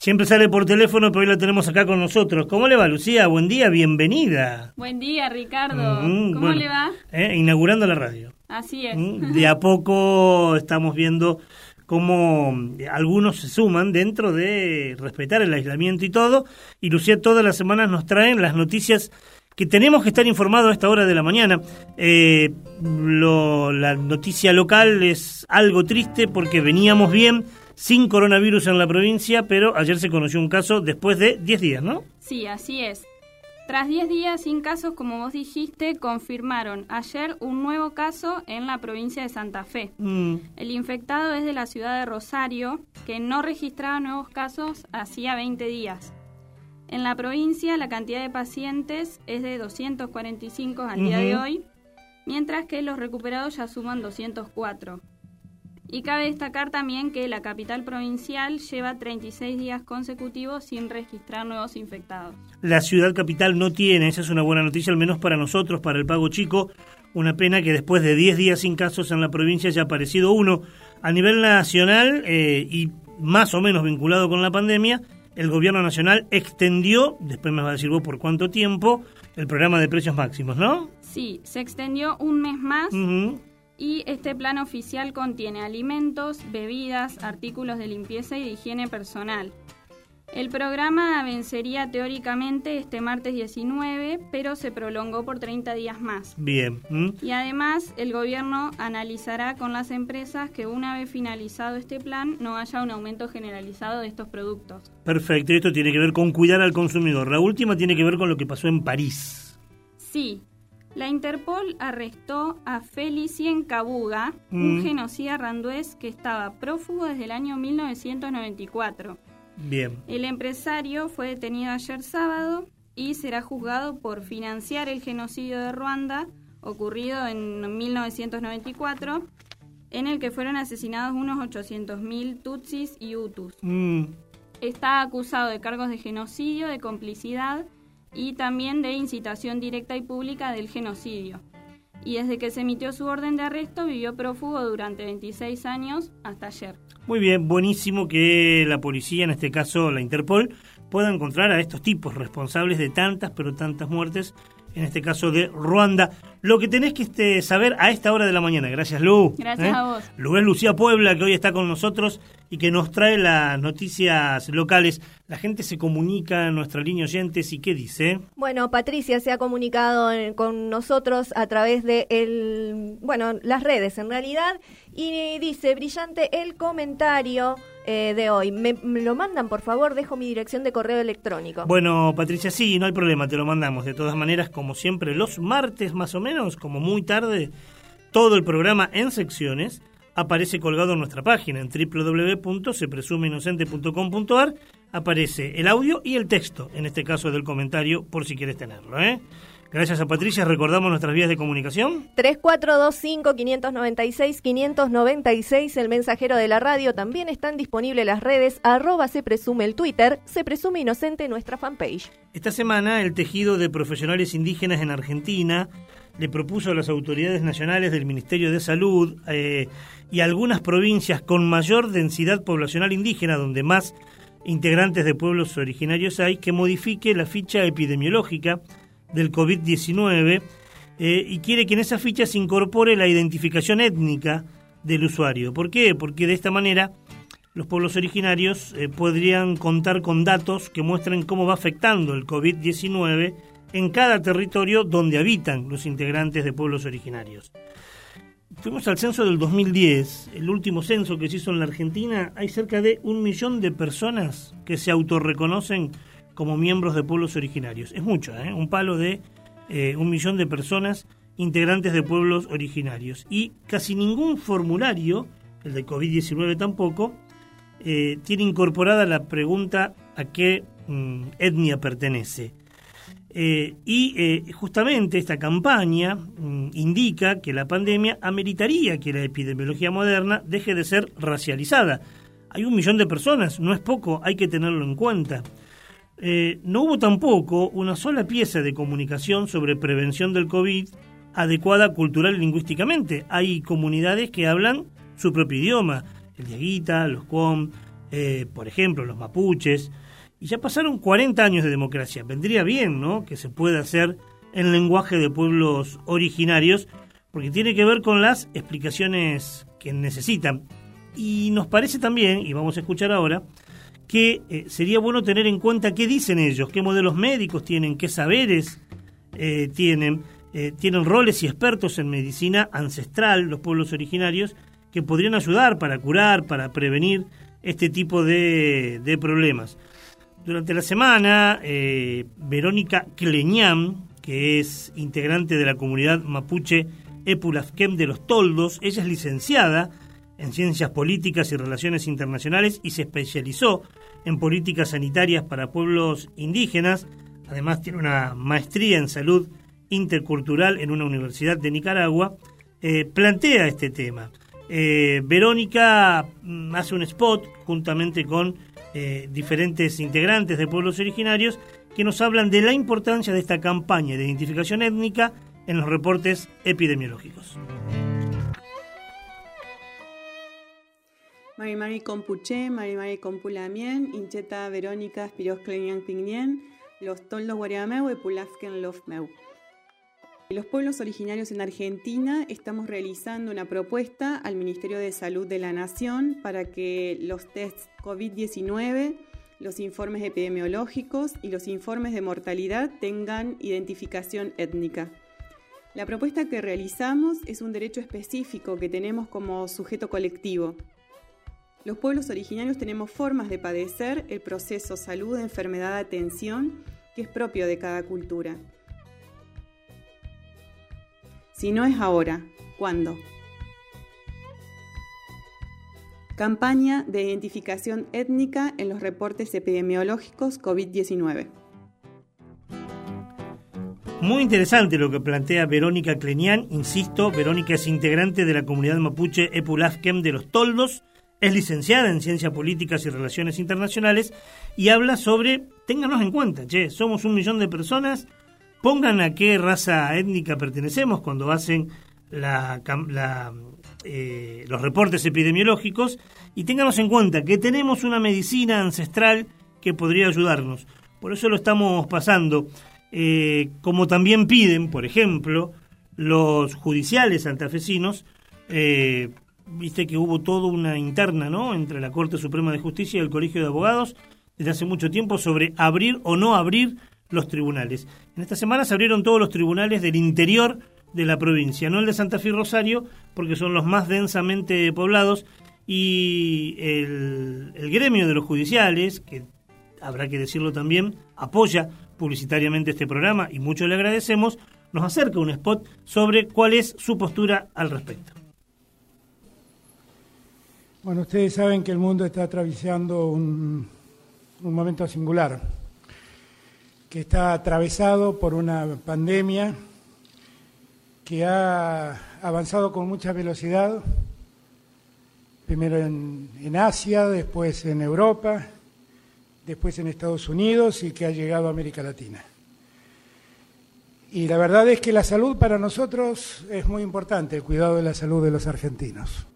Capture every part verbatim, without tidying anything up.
Siempre sale por teléfono, pero hoy la tenemos acá con nosotros. ¿Cómo le va, Lucía? Buen día, bienvenida. Buen día, Ricardo. Mm, ¿Cómo bueno, le va? Eh, inaugurando la radio. Así es. Mm, de a poco estamos viendo cómo algunos se suman dentro de respetar el aislamiento y todo. Y Lucía todas las semanas nos traen las noticias que tenemos que estar informados a esta hora de la mañana. Eh, lo, la noticia local es algo triste porque veníamos bien, sin coronavirus en la provincia, pero ayer se conoció un caso después de diez días, ¿no? Sí, así es. Tras diez días sin casos, como vos dijiste, confirmaron ayer un nuevo caso en la provincia de Santa Fe. Mm. El infectado es de la ciudad de Rosario, que no registraba nuevos casos hacía veinte días. En la provincia, la cantidad de pacientes es de doscientos cuarenta y cinco al uh-huh. día de hoy, mientras que los recuperados ya suman doscientos cuatro. Y cabe destacar también que la capital provincial lleva treinta y seis días consecutivos sin registrar nuevos infectados. La ciudad capital no tiene, esa es una buena noticia, al menos para nosotros, para el Pago Chico. Una pena que después de diez días sin casos en la provincia haya aparecido uno. A nivel nacional eh, y más o menos vinculado con la pandemia, el gobierno nacional extendió, después me vas a decir vos por cuánto tiempo, el programa de precios máximos, ¿no? Sí, se extendió un mes más. Uh-huh. Y este plan oficial contiene alimentos, bebidas, artículos de limpieza y de higiene personal. El programa vencería teóricamente este martes diecinueve, pero se prolongó por treinta días más. Bien. ¿Mm? Y además, el gobierno analizará con las empresas que una vez finalizado este plan no haya un aumento generalizado de estos productos. Perfecto, esto tiene que ver con cuidar al consumidor. La última tiene que ver con lo que pasó en París. Sí. La Interpol arrestó a Felicien Kabuga, mm. un genocida randués que estaba prófugo desde el año mil novecientos noventa y cuatro. Bien. El empresario fue detenido ayer sábado y será juzgado por financiar el genocidio de Ruanda, ocurrido en mil novecientos noventa y cuatro, en el que fueron asesinados unos ochocientos mil tutsis y hutus. Mm. Está acusado de cargos de genocidio, de complicidad y también de incitación directa y pública del genocidio. Y desde que se emitió su orden de arresto, vivió prófugo durante veintiséis años hasta ayer. Muy bien, buenísimo que la policía, en este caso la Interpol, pueda encontrar a estos tipos responsables de tantas, pero tantas muertes, en este caso de Ruanda. Lo que tenés que este, saber a esta hora de la mañana. Gracias, Lu. Gracias ¿Eh? a vos. Lu es Lucía Puebla, que hoy está con nosotros y que nos trae las noticias locales. La gente se comunica en nuestra línea oyentes y ¿qué dice? Bueno, Patricia se ha comunicado con nosotros a través de el, bueno, las redes en realidad, y dice, brillante el comentario eh, de hoy. Me, me lo mandan, por favor, dejo mi dirección de correo electrónico. Bueno, Patricia, sí, no hay problema, te lo mandamos. De todas maneras, como siempre, los martes más o menos, como muy tarde, todo el programa en secciones aparece colgado en nuestra página en doble u doble u doble u punto se presume inocente punto com punto a r. Aparece el audio y el texto, en este caso del comentario, por si quieres tenerlo, ¿eh? Gracias a Patricia. Recordamos nuestras vías de comunicación. tres cuatro dos cinco, cinco nueve seis, cinco nueve seis, el mensajero de la radio. También están disponibles las redes, arroba se presume el Twitter, se presume inocente nuestra fanpage. Esta semana el tejido de profesionales indígenas en Argentina le propuso a las autoridades nacionales del Ministerio de Salud eh, y algunas provincias con mayor densidad poblacional indígena, donde más integrantes de pueblos originarios hay, que modifique la ficha epidemiológica del covid diecinueve eh, y quiere que en esa ficha se incorpore la identificación étnica del usuario. ¿Por qué? Porque de esta manera los pueblos originarios eh, podrían contar con datos que muestren cómo va afectando el covid diecinueve en cada territorio donde habitan los integrantes de pueblos originarios. Fuimos al censo del dos mil diez, el último censo que se hizo en la Argentina. Hay cerca de un millón de personas que se autorreconocen como miembros de pueblos originarios. Es mucho, ¿eh? Un palo de eh, un millón de personas integrantes de pueblos originarios. Y casi ningún formulario, el de covid diecinueve tampoco, eh, tiene incorporada la pregunta a qué mm, etnia pertenece. Eh, y eh, justamente esta campaña mm, indica que la pandemia ameritaría que la epidemiología moderna deje de ser racializada. Hay un millón de personas, no es poco, hay que tenerlo en cuenta. Eh, no hubo tampoco una sola pieza de comunicación sobre prevención del COVID adecuada cultural y lingüísticamente. Hay comunidades que hablan su propio idioma, el diaguita, los cuom, eh, por ejemplo, los mapuches, y ya pasaron cuarenta años de democracia. Vendría bien, ¿no?, que se pueda hacer en lenguaje de pueblos originarios, porque tiene que ver con las explicaciones que necesitan. Y nos parece también, y vamos a escuchar ahora, que eh, sería bueno tener en cuenta qué dicen ellos, qué modelos médicos tienen, qué saberes eh, tienen, eh, tienen roles y expertos en medicina ancestral, los pueblos originarios, que podrían ayudar para curar, para prevenir este tipo de, de problemas. Durante la semana, eh, Verónica Kleñán, que es integrante de la comunidad mapuche Epulafquén de los Toldos, ella es licenciada en Ciencias Políticas y Relaciones Internacionales y se especializó en políticas sanitarias para pueblos indígenas. Además tiene una maestría en salud intercultural en una universidad de Nicaragua. Eh, plantea este tema. Eh, Verónica hace un spot juntamente con eh, diferentes integrantes de pueblos originarios que nos hablan de la importancia de esta campaña de identificación étnica en los reportes epidemiológicos. Mari Mari Compuché, Mari Mari Compulamien, Incheta Verónica Spiros Kleñán Pignien, Los Toldos Guariameu, Epulafken Lofmeu. Los pueblos originarios en Argentina estamos realizando una propuesta al Ministerio de Salud de la Nación para que los tests COVID diecinueve, los informes epidemiológicos y los informes de mortalidad tengan identificación étnica. La propuesta que realizamos es un derecho específico que tenemos como sujeto colectivo. Los pueblos originarios tenemos formas de padecer el proceso salud, enfermedad, atención, que es propio de cada cultura. Si no es ahora, ¿cuándo? Campaña de identificación étnica en los reportes epidemiológicos COVID diecinueve. Muy interesante lo que plantea Verónica Kleñán. Insisto, Verónica es integrante de la comunidad mapuche Epulafquén de los Toldos, es licenciada en Ciencias Políticas y Relaciones Internacionales y habla sobre, ténganos en cuenta, che, somos un millón de personas, pongan a qué raza étnica pertenecemos cuando hacen la, la, eh, los reportes epidemiológicos y ténganos en cuenta que tenemos una medicina ancestral que podría ayudarnos. Por eso lo estamos pasando. Eh, como también piden, por ejemplo, los judiciales santafesinos, eh, viste que hubo toda una interna, ¿no?, entre la Corte Suprema de Justicia y el Colegio de Abogados desde hace mucho tiempo sobre abrir o no abrir los tribunales. En esta semana se abrieron todos los tribunales del interior de la provincia, no el de Santa Fe y Rosario, porque son los más densamente poblados, y el, el gremio de los judiciales, que habrá que decirlo también, apoya publicitariamente este programa y mucho le agradecemos, nos acerca un spot sobre cuál es su postura al respecto. Bueno, ustedes saben que el mundo está atravesando un, un momento singular, que está atravesado por una pandemia que ha avanzado con mucha velocidad, primero en, en Asia, después en Europa, después en Estados Unidos y que ha llegado a América Latina. Y la verdad es que la salud para nosotros es muy importante, el cuidado de la salud de los argentinos.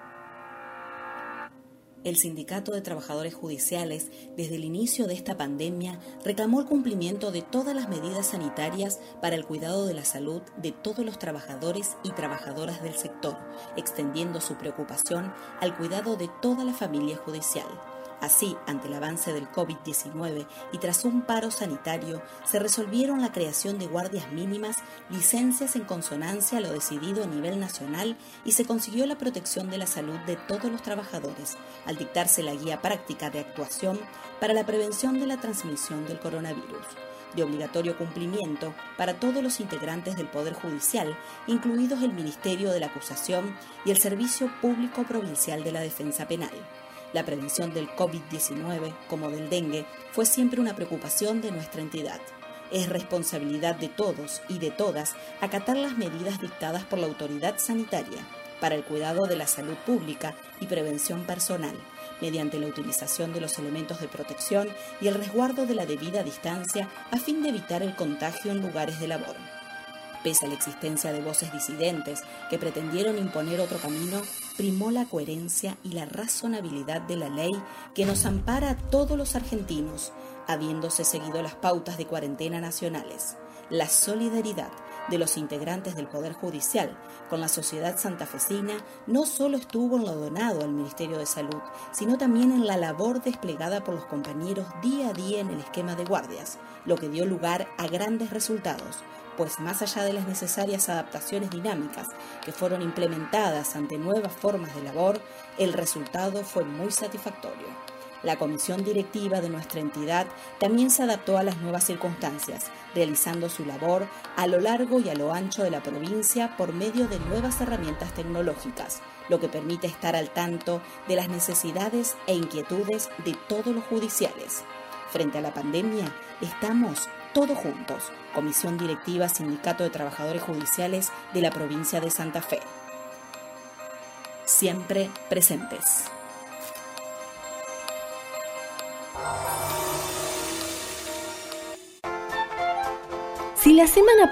El Sindicato de Trabajadores Judiciales, desde el inicio de esta pandemia, reclamó el cumplimiento de todas las medidas sanitarias para el cuidado de la salud de todos los trabajadores y trabajadoras del sector, extendiendo su preocupación al cuidado de toda la familia judicial. Así, ante el avance del COVID diecinueve y tras un paro sanitario, se resolvieron la creación de guardias mínimas, licencias en consonancia a lo decidido a nivel nacional y se consiguió la protección de la salud de todos los trabajadores, al dictarse la guía práctica de actuación para la prevención de la transmisión del coronavirus, de obligatorio cumplimiento para todos los integrantes del Poder Judicial, incluidos el Ministerio de la Acusación y el Servicio Público Provincial de la Defensa Penal. La prevención del COVID diecinueve, como del dengue, fue siempre una preocupación de nuestra entidad. Es responsabilidad de todos y de todas acatar las medidas dictadas por la autoridad sanitaria para el cuidado de la salud pública y prevención personal, mediante la utilización de los elementos de protección y el resguardo de la debida distancia a fin de evitar el contagio en lugares de labor. Pese a la existencia de voces disidentes que pretendieron imponer otro camino, primó la coherencia y la razonabilidad de la ley que nos ampara a todos los argentinos, habiéndose seguido las pautas de cuarentena nacionales. La solidaridad de los integrantes del Poder Judicial con la sociedad santafesina no solo estuvo en lo donado al Ministerio de Salud, sino también en la labor desplegada por los compañeros día a día en el esquema de guardias, lo que dio lugar a grandes resultados, pues más allá de las necesarias adaptaciones dinámicas que fueron implementadas ante nuevas formas de labor, el resultado fue muy satisfactorio. La comisión directiva de nuestra entidad también se adaptó a las nuevas circunstancias, realizando su labor a lo largo y a lo ancho de la provincia por medio de nuevas herramientas tecnológicas, lo que permite estar al tanto de las necesidades e inquietudes de todos los judiciales. Frente a la pandemia, estamos todos juntos. Comisión Directiva Sindicato de Trabajadores Judiciales de la provincia de Santa Fe. Siempre presentes. Si la semana